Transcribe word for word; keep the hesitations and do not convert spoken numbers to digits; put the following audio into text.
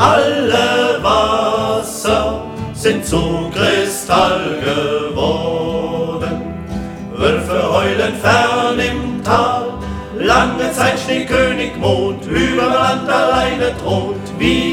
Alle Wasser sind zu Kristall geworden. Wölfe heulen fern im Tal, lange Zeit Schneekönig Mond über Land alleine thront. Wie